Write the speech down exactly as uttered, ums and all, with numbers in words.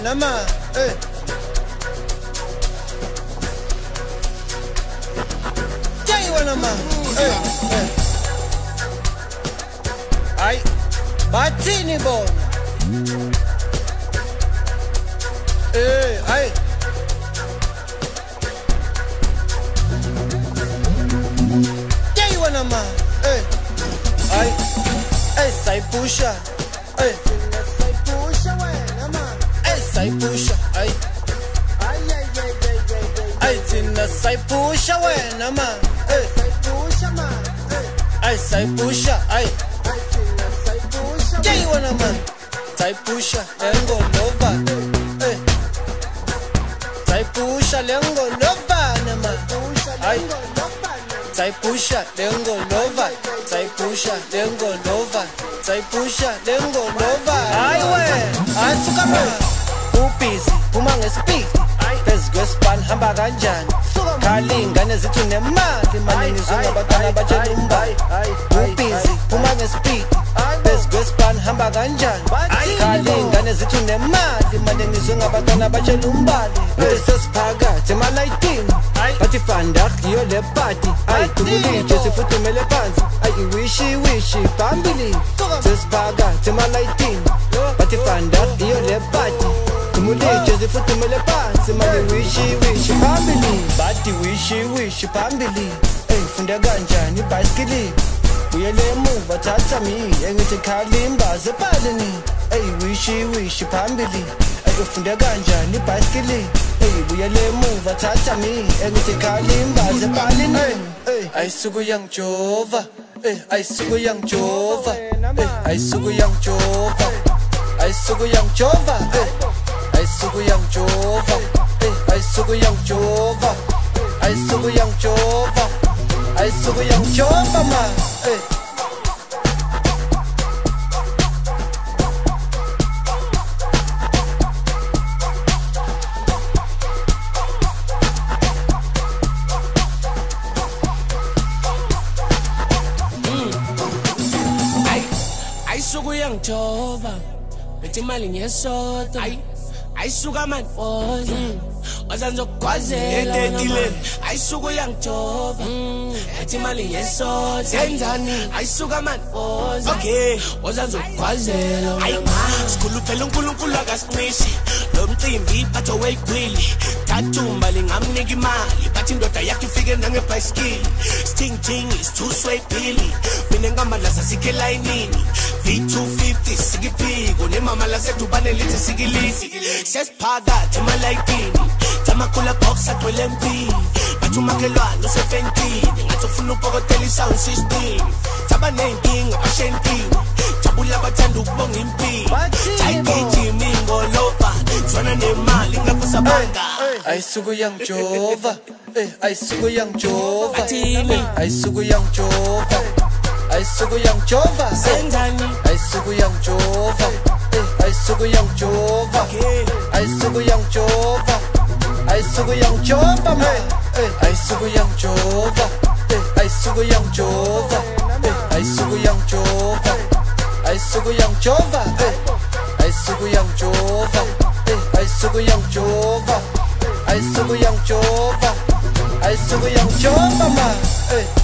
wena ma eh Jai wena ma eh eh Ay bathini bona Eh ay Jai wena ma eh ay ay sai pusha eh sai pusha wena ma eh sai pusha ay ay ay ay ay ay tina sai pusha wena ma eh sai pusha ma eh ay sai pusha ay ay tina sai pusha Jai wena ma sai pusha lengo lova eh sai pusha lengo lova na ma ay sai pusha lengo lova sai pusha lengo lova sai pusha lengo lova ay we asuka ma ubhizi uma ngespeed bezigwespan hamba kanjani khali ingane zithu nemali manje ngizongabantwana abatshela umbayi ubhizi uma ngespeed bezigwespan hamba kanjani khali ingane zithu nemali manje ngizongabantwana abatshela umbali sesiphakathi emalayitini bathi fandak iyo le party ay tubulije sifuthumele phansi ay wishi wishi phambili sesiphakathi emalayitini bathi fandak iyo le party tubulije sifuthumele phansi manje wishi wishi phambili bathi wishi wishi phambili ey funda kanjani ibhayisikili uyele emuva thatha mi engithi khalimba zebhalini ey wishi wishi phambili ayofunda kanjani ibhayisikili Hey, uyele emuva thatha mi engithi khalimba zebhalini ayisuku yangijova eh ayisuku yangijova eh ayisuku yangijova ayisuku yangijova eh ayisuku yangijova eh ayisuku yangijova ayisuku yangijova ayisuku yangijova ma eh Ayisuka yangijova bethi imali ngesoto ay ayisuka man boza wazanzogwazela ayisuka yangijova bethi imali ngesoto senzani ayisuka man boza okay wazanzogwazela ay sikhuluphela uNkulunkulu akasiqishi lo mcimbi batho weyigwili thatumba lingamnika imali bathi indoda yakhe ifike nangebhayisikili sting ting is too sweet billy mina ngamalaza sikhe layinini V two fifty sikiphiko nemama lasedubane lithi sikilisi sesiphakathi emalayitini tamakhula box agcwele empini bathi umakhelwane usefentini ngathi ufuna upokotela i-sound system thaba nenkinga bashentiwe jabula bathanda ukubonga impilo ayigijima ingolova jwana nemali ngapho sabanga ayisuku yangijova eh ayisuku yangijova athini ayisuku yangijova ayisuku yangijova senzani ayisuku yangijova eh ayisuku yangijova ayisuku yangijova ayisuku yangijova ma eh ayisuku yangijova eh ayisuku yangijova eh ayisuku yangijova ayisuku yangijova eh ayisuku yangijova eh ayisuku yangijova ayisuku yangijova ayisuku yangijova ma eh